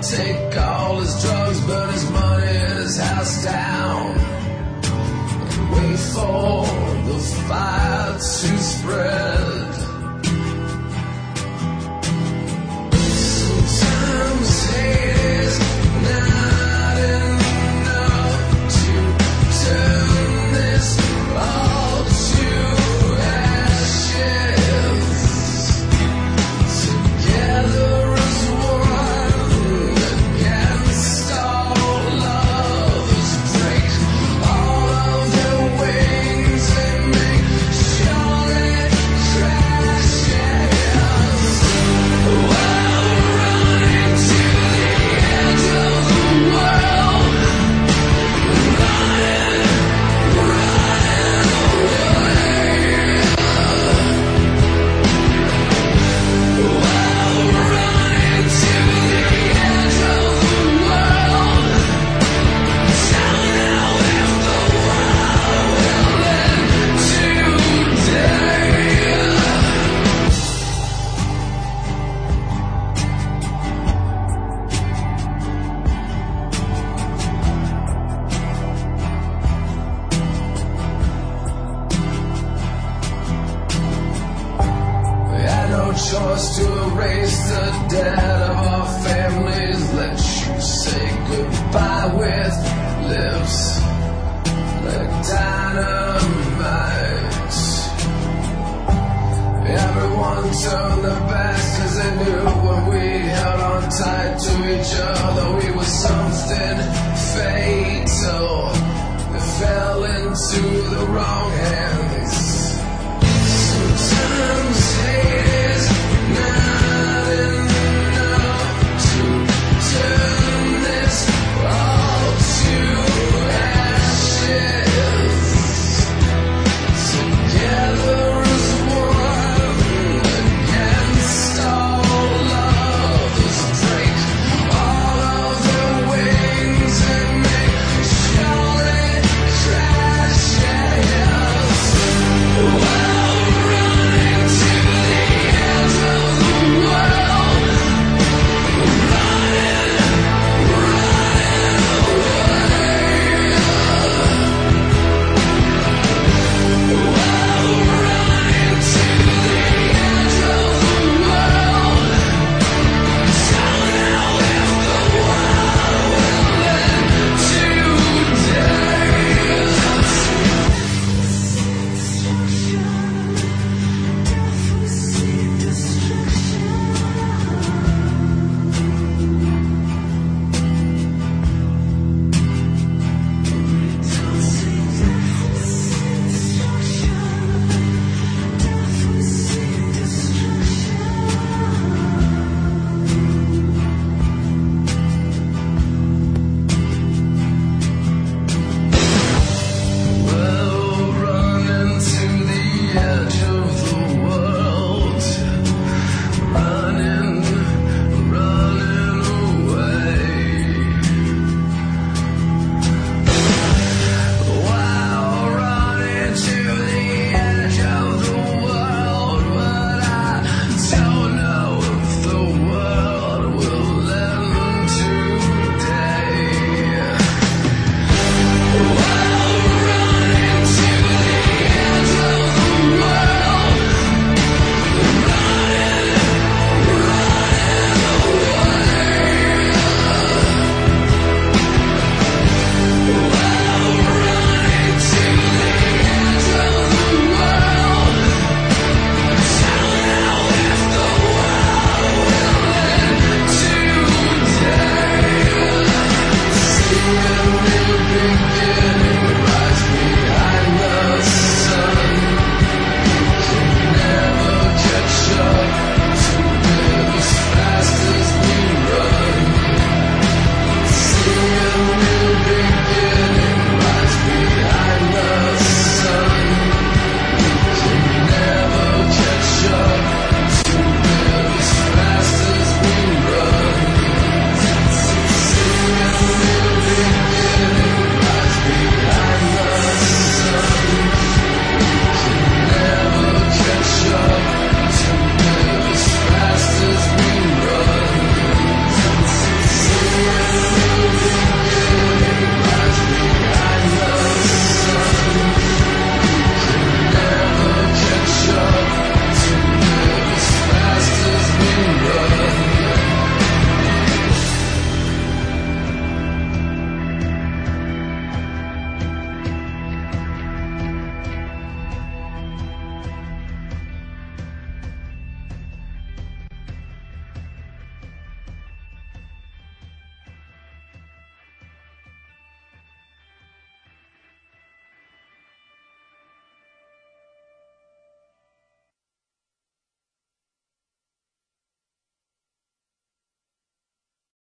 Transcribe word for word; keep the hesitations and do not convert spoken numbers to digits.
take all his drugs, burn his money and his house down, and wait for the fire to spread. Sometimes hate is not enough to turn this all to ashes. Together as one against all others, break all of their wings and make sure they crash. While running to the edge of the world, running, running away. While running to the edge of the world, telling how if the world will end today. We had no choice to erase the dead of our families. Let you say goodbye with lips like dynamite. Everyone turned their backs 'cause they knew when we held on tight to each other we were something fatal. We fell into the wrong hands.